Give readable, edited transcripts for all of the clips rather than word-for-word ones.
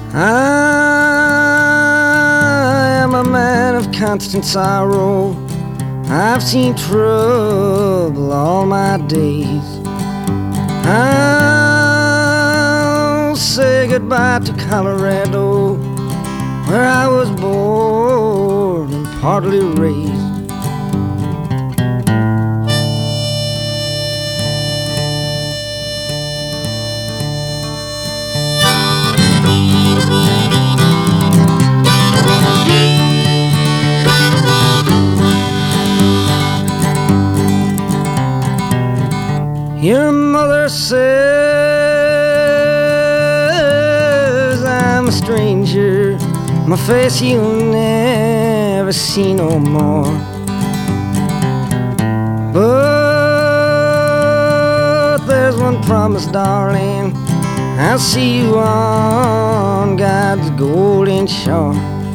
I am a man of constant sorrow. I've seen trouble all my days. I'll say goodbye to Colorado, where I was born and partly raised. Your mother says I'm a stranger, my face you'll never see no more. But there's one promise, darling, I'll see you on God's golden shore.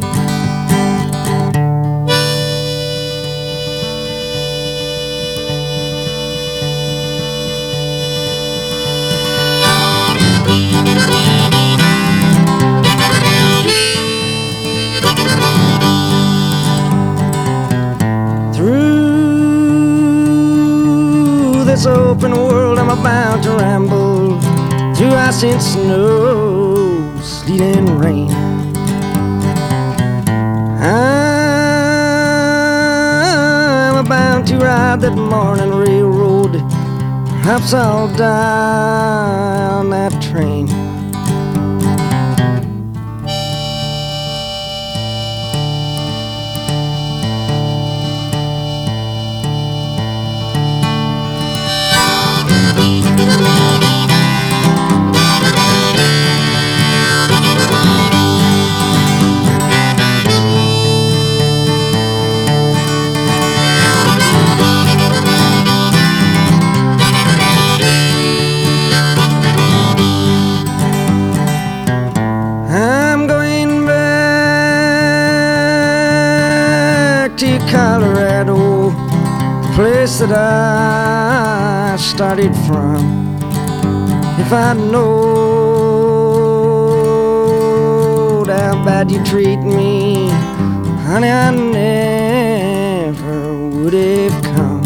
Through this open world I'm bound to ramble, through ice and snow, sleet and rain. I'm bound to ride that morning railroad, perhaps I'll die on that train. To Colorado, the place that I started from. If I knowed how bad you treat me, honey, I never would have come.